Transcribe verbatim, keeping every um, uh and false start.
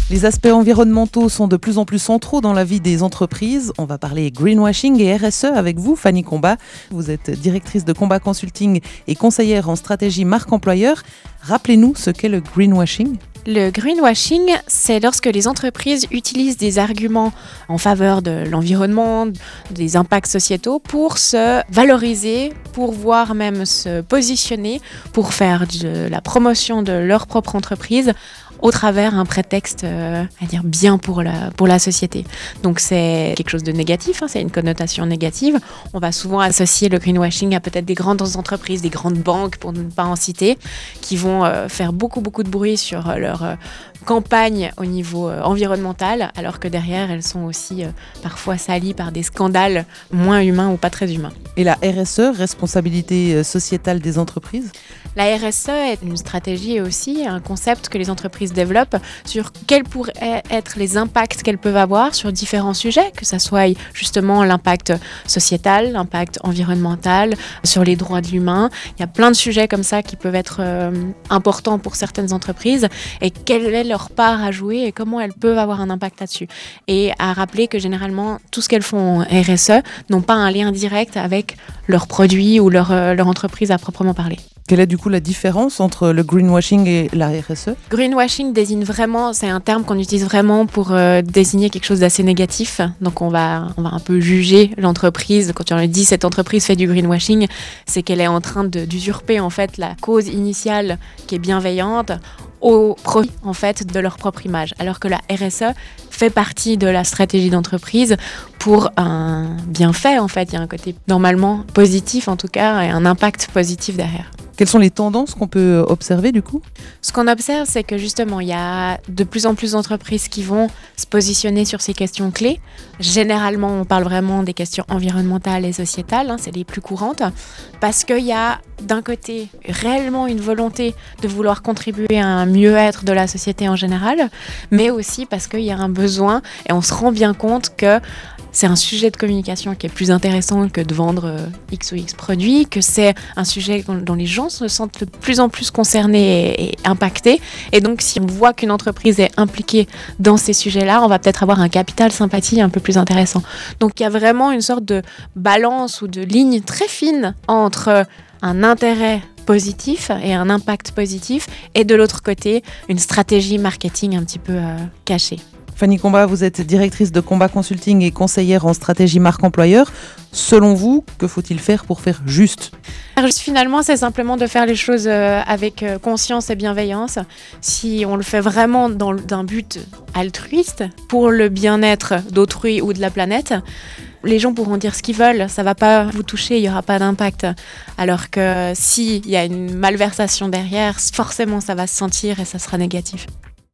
Les aspects environnementaux sont de plus en plus centraux dans la vie des entreprises. On va parler greenwashing et R S E avec vous, Fanny Combat. Vous êtes directrice de Combat Consulting et conseillère en stratégie marque employeur. Rappelez-nous ce qu'est le greenwashing. Le greenwashing, c'est lorsque les entreprises utilisent des arguments en faveur de l'environnement, des impacts sociétaux pour se valoriser, pour voire même se positionner, pour faire de la promotion de leur propre entreprise au travers un prétexte euh, à dire bien pour la, pour la société. Donc c'est quelque chose de négatif, hein, c'est une connotation négative. On va souvent associer le greenwashing à peut-être des grandes entreprises, des grandes banques pour ne pas en citer, qui vont euh, faire beaucoup beaucoup de bruit sur euh, leur euh, campagne au niveau euh, environnemental, alors que derrière elles sont aussi euh, parfois salies par des scandales moins humains ou pas très humains. Et la R S E, responsabilité sociétale des entreprises ? La R S E est une stratégie et aussi un concept que les entreprises développent sur quels pourraient être les impacts qu'elles peuvent avoir sur différents sujets, que ce soit justement l'impact sociétal, l'impact environnemental, sur les droits de l'humain. Il y a plein de sujets comme ça qui peuvent être euh, importants pour certaines entreprises et quelle est leur part à jouer et comment elles peuvent avoir un impact là-dessus. Et à rappeler que généralement, tout ce qu'elles font en R S E n'ont pas un lien direct avec leurs produits ou leur, euh, leur entreprise à proprement parler. Quelle est du coup la différence entre le greenwashing et la R S E ? Greenwashing désigne vraiment, c'est un terme qu'on utilise vraiment pour euh, désigner quelque chose d'assez négatif. Donc on va, on va un peu juger l'entreprise. Quand on dit cette entreprise fait du greenwashing, c'est qu'elle est en train de, d'usurper en fait la cause initiale qui est bienveillante au profit en fait de leur propre image. Alors que la R S E fait partie de la stratégie d'entreprise pour un bienfait en fait. Il y a un côté normalement positif en tout cas et un impact positif derrière. Quelles sont les tendances qu'on peut observer du coup ? Ce qu'on observe, c'est que justement, il y a de plus en plus d'entreprises qui vont se positionner sur ces questions clés. Généralement, on parle vraiment des questions environnementales et sociétales, hein, c'est les plus courantes, parce qu'il y a d'un côté réellement une volonté de vouloir contribuer à un mieux-être de la société en général, mais aussi parce qu'il y a un besoin, et on se rend bien compte que c'est un sujet de communication qui est plus intéressant que de vendre euh, X ou X produits, que c'est un sujet dont les gens se sentent de plus en plus concernés et, et impactés. Et donc, si on voit qu'une entreprise est impliquée dans ces sujets-là, on va peut-être avoir un capital sympathie un peu plus intéressant. Donc, il y a vraiment une sorte de balance ou de ligne très fine entre un intérêt positif et un impact positif, et de l'autre côté, une stratégie marketing un petit peu euh, cachée. Fanny Combat, vous êtes directrice de Combat Consulting et conseillère en stratégie marque employeur. Selon vous, que faut-il faire pour faire juste ? Finalement, c'est simplement de faire les choses avec conscience et bienveillance. Si on le fait vraiment dans un but altruiste, pour le bien-être d'autrui ou de la planète, les gens pourront dire ce qu'ils veulent, ça ne va pas vous toucher, il n'y aura pas d'impact. Alors que s'il y a une malversation derrière, forcément ça va se sentir et ça sera négatif.